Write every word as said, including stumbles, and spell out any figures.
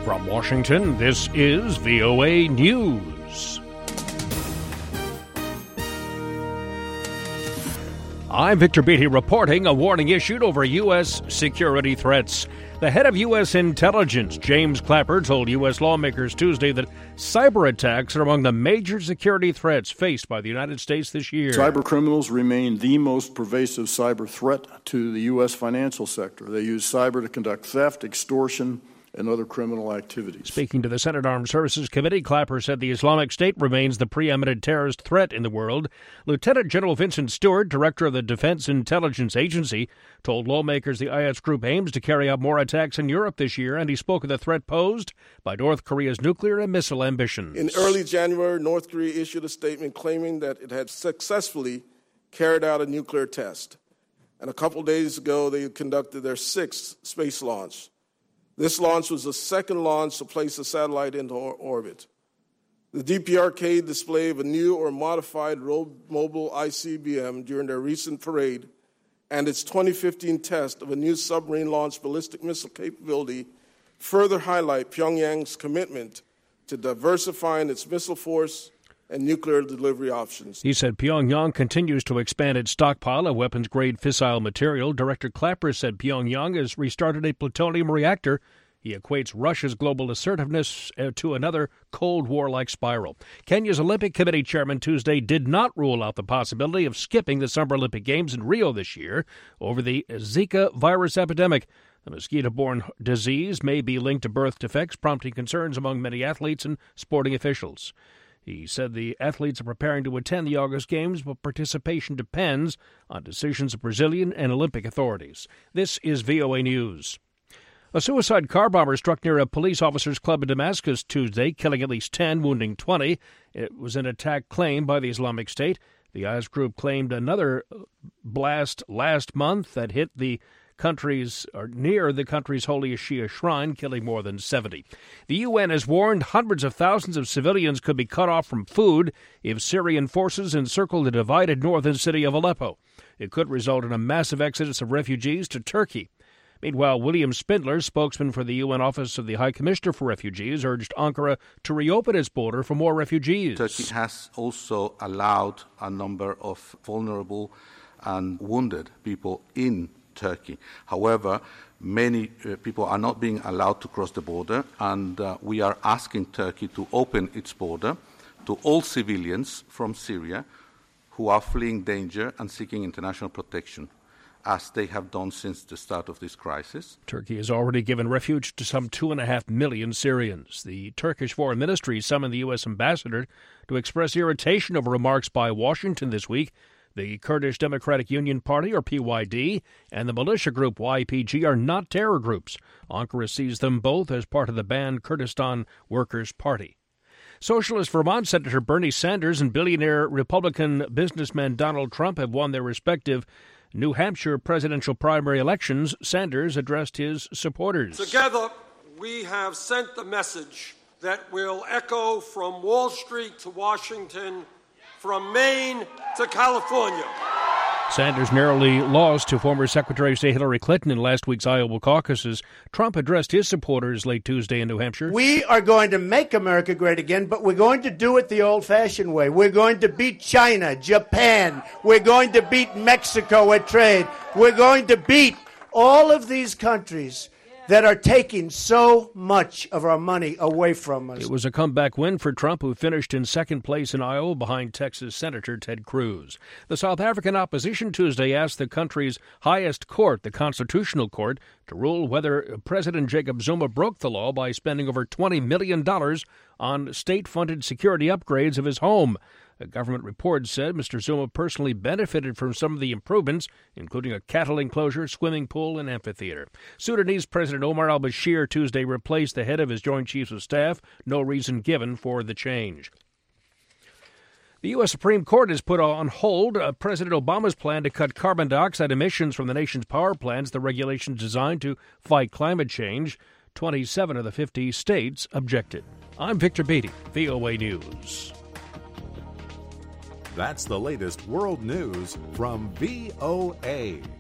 From Washington, this is V O A News. I'm Victor Beatty reporting a warning issued over U S security threats. The head of U S intelligence, James Clapper, told U S lawmakers Tuesday that cyber attacks are among the major security threats faced by the United States this year. Cyber criminals remain the most pervasive cyber threat to the U S financial sector. They use cyber to conduct theft, extortion, and other criminal activities. Speaking to the Senate Armed Services Committee, Clapper said the Islamic State remains the preeminent terrorist threat in the world. Lieutenant General Vincent Stewart, director of the Defense Intelligence Agency, told lawmakers the I S group aims to carry out more attacks in Europe this year, and he spoke of the threat posed by North Korea's nuclear and missile ambitions. In early January, North Korea issued a statement claiming that it had successfully carried out a nuclear test. And a couple days ago, they conducted their sixth space launch. This launch was the second launch to place a satellite into orbit. The D P R K display of a new or modified mobile I C B M during their recent parade and its twenty fifteen test of a new submarine-launched ballistic missile capability further highlight Pyongyang's commitment to diversifying its missile force and nuclear delivery options. He said Pyongyang continues to expand its stockpile of weapons-grade fissile material. Director Clapper said Pyongyang has restarted a plutonium reactor. He equates Russia's global assertiveness to another Cold War-like spiral. Kenya's Olympic Committee chairman Tuesday did not rule out the possibility of skipping the Summer Olympic Games in Rio this year over the Zika virus epidemic. The mosquito-borne disease may be linked to birth defects, prompting concerns among many athletes and sporting officials. He said the athletes are preparing to attend the August Games, but participation depends on decisions of Brazilian and Olympic authorities. This is V O A News. A suicide car bomber struck near a police officers' club in Damascus Tuesday, killing at least ten, wounding twenty. It was an attack claimed by the Islamic State. The I S group claimed another blast last month that hit the country's or near the country's holiest Shia shrine, killing more than seventy. The U N has warned hundreds of thousands of civilians could be cut off from food if Syrian forces encircle the divided northern city of Aleppo. It could result in a massive exodus of refugees to Turkey. Meanwhile, William Spindler, spokesman for the U N Office of the High Commissioner for Refugees, urged Ankara to reopen its border for more refugees. Turkey has also allowed a number of vulnerable and wounded people in Turkey. However, many uh, people are not being allowed to cross the border, and uh, we are asking Turkey to open its border to all civilians from Syria who are fleeing danger and seeking international protection, as they have done since the start of this crisis. Turkey has already given refuge to some two and a half million Syrians. The Turkish Foreign Ministry summoned the U S ambassador to express irritation over remarks by Washington this week. The Kurdish Democratic Union Party, or P Y D, and the militia group Y P G are not terror groups. Ankara sees them both as part of the banned Kurdistan Workers' Party. Socialist Vermont Senator Bernie Sanders and billionaire Republican businessman Donald Trump have won their respective New Hampshire presidential primary elections. Sanders addressed his supporters. Together, we have sent the message that will echo from Wall Street to Washington, from Maine to California. Sanders narrowly lost to former Secretary of State Hillary Clinton in last week's Iowa caucuses. Trump addressed his supporters late Tuesday in New Hampshire. We are going to make America great again, but we're going to do it the old-fashioned way. We're going to beat China, Japan. We're going to beat Mexico at trade. We're going to beat all of these countries that are taking so much of our money away from us. It was a comeback win for Trump, who finished in second place in Iowa behind Texas Senator Ted Cruz. The South African opposition Tuesday asked the country's highest court, the Constitutional Court, to rule whether President Jacob Zuma broke the law by spending over twenty million dollars on state-funded security upgrades of his home. A government report said Mister Zuma personally benefited from some of the improvements, including a cattle enclosure, swimming pool, and amphitheater. Sudanese President Omar al-Bashir Tuesday replaced the head of his Joint Chiefs of Staff. No reason given for the change. The U S Supreme Court has put on hold uh, President Obama's plan to cut carbon dioxide emissions from the nation's power plants, the regulations designed to fight climate change. twenty-seven of the fifty states objected. I'm Victor Beatty, V O A News. That's the latest world news from V O A.